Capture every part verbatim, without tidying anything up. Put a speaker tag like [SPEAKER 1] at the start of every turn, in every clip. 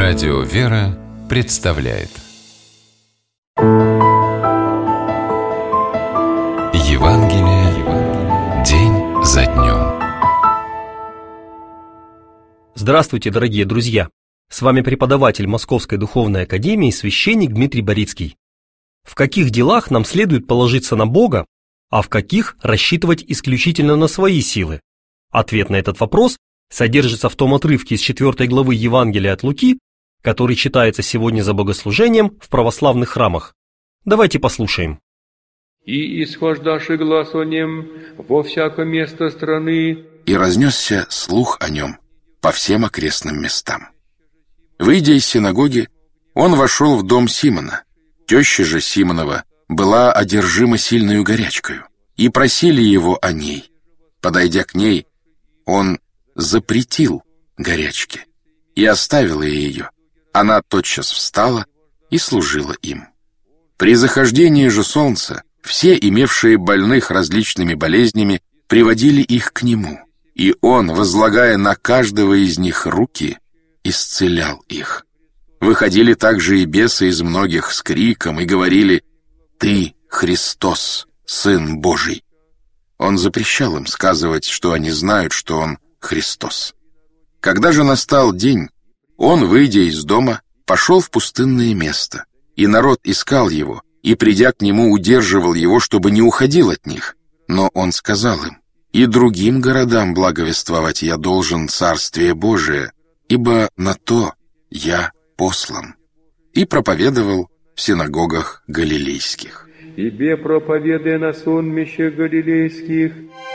[SPEAKER 1] Радио «Вера» представляет Евангелие день за днем.
[SPEAKER 2] Здравствуйте, дорогие друзья! С вами преподаватель Московской Духовной Академии, священник Дмитрий Борицкий. В каких делах нам следует положиться на Бога, а в каких рассчитывать исключительно на свои силы? Ответ на этот вопрос содержится в том отрывке из четвёртой главы Евангелия от Луки, который читается сегодня за богослужением в православных храмах. Давайте послушаем.
[SPEAKER 3] «И исхождаши глас о нем во всякое место страны,
[SPEAKER 4] и разнесся слух о нем по всем окрестным местам. Выйдя из синагоги, он вошел в дом Симона. Теща же Симонова была одержима сильною горячкою, и просили его о ней. Подойдя к ней, он запретил горячке и оставила ее. Она тотчас встала и служила им. При захождении же солнца все, имевшие больных различными болезнями, приводили их к нему, и он, возлагая на каждого из них руки, исцелял их. Выходили также и бесы из многих с криком и говорили: «Ты, Христос, Сын Божий». Он запрещал им сказывать, что они знают, что он Христос. Когда же настал день, он, выйдя из дома, пошел в пустынное место, и народ искал его, и, придя к нему, удерживал его, чтобы не уходил от них. Но он сказал им: «И другим городам благовествовать я должен Царствие Божие, ибо на то я послан». И проповедовал в синагогах галилейских.
[SPEAKER 3] «Тебе проповедай на сонмищах галилейских».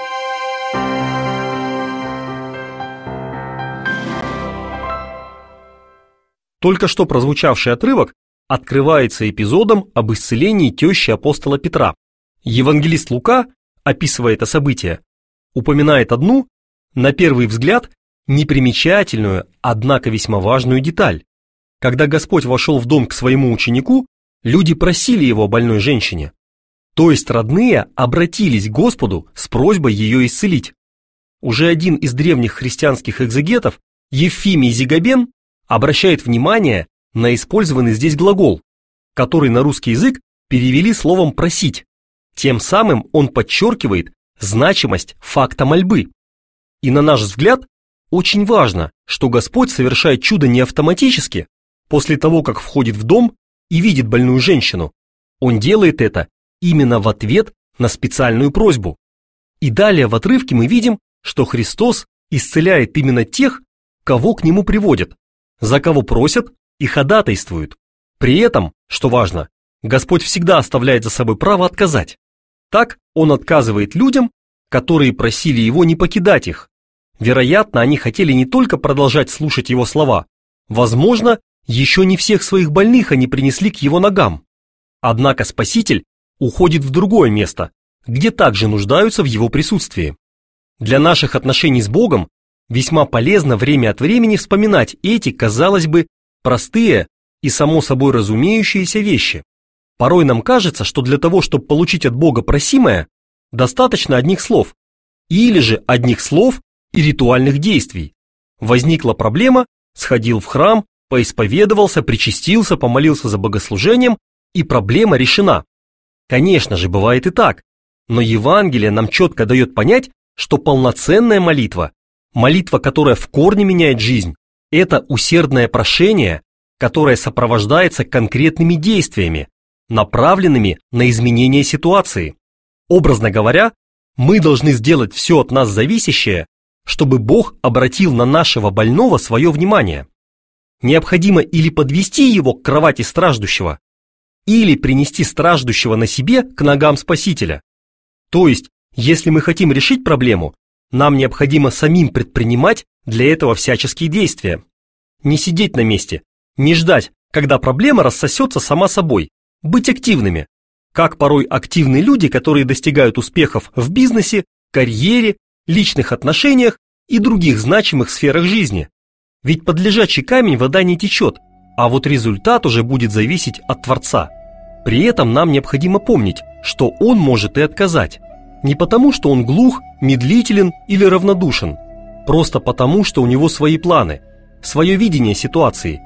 [SPEAKER 2] Только что прозвучавший отрывок открывается эпизодом об исцелении тещи апостола Петра. Евангелист Лука, описывая это событие, упоминает одну, на первый взгляд, непримечательную, однако весьма важную деталь. Когда Господь вошел в дом к своему ученику, люди просили его о больной женщине. То есть родные обратились к Господу с просьбой ее исцелить. Уже один из древних христианских экзегетов, Евфимий Зигабен, обращает внимание на использованный здесь глагол, который на русский язык перевели словом «просить». Тем самым он подчеркивает значимость факта мольбы. И на наш взгляд, очень важно, что Господь совершает чудо не автоматически, после того, как входит в дом и видит больную женщину. Он делает это именно в ответ на специальную просьбу. И далее в отрывке мы видим, что Христос исцеляет именно тех, кого к нему приводят, за кого просят и ходатайствуют. При этом, что важно, Господь всегда оставляет за собой право отказать. Так он отказывает людям, которые просили его не покидать их. Вероятно, они хотели не только продолжать слушать его слова, возможно, еще не всех своих больных они принесли к его ногам. Однако Спаситель уходит в другое место, где также нуждаются в его присутствии. Для наших отношений с Богом весьма полезно время от времени вспоминать эти, казалось бы, простые и само собой разумеющиеся вещи. Порой нам кажется, что для того, чтобы получить от Бога просимое, достаточно одних слов, или же одних слов и ритуальных действий. Возникла проблема, сходил в храм, поисповедовался, причастился, помолился за богослужением, и проблема решена. Конечно же, бывает и так, но Евангелие нам четко дает понять, что полноценная молитва, молитва, которая в корне меняет жизнь, это усердное прошение, которое сопровождается конкретными действиями, направленными на изменение ситуации. Образно говоря, мы должны сделать все от нас зависящее, чтобы Бог обратил на нашего больного свое внимание. Необходимо или подвести его к кровати страждущего, или принести страждущего на себе к ногам Спасителя. То есть, если мы хотим решить проблему, нам необходимо самим предпринимать для этого всяческие действия. Не сидеть на месте, не ждать, когда проблема рассосется сама собой, быть активными, как порой активны люди, которые достигают успехов в бизнесе, карьере, личных отношениях и других значимых сферах жизни. Ведь под лежачий камень вода не течет, а вот результат уже будет зависеть от Творца. При этом нам необходимо помнить, что Он может и отказать. Не потому, что Он глух, медлителен или равнодушен, просто потому, что у Него свои планы, свое видение ситуации.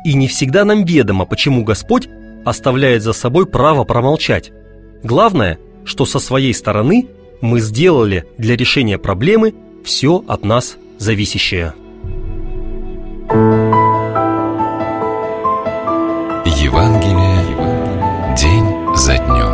[SPEAKER 2] И не всегда нам ведомо, почему Господь оставляет за собой право промолчать. Главное, что со своей стороны мы сделали для решения проблемы все от нас зависящее.
[SPEAKER 1] Евангелие день за днем.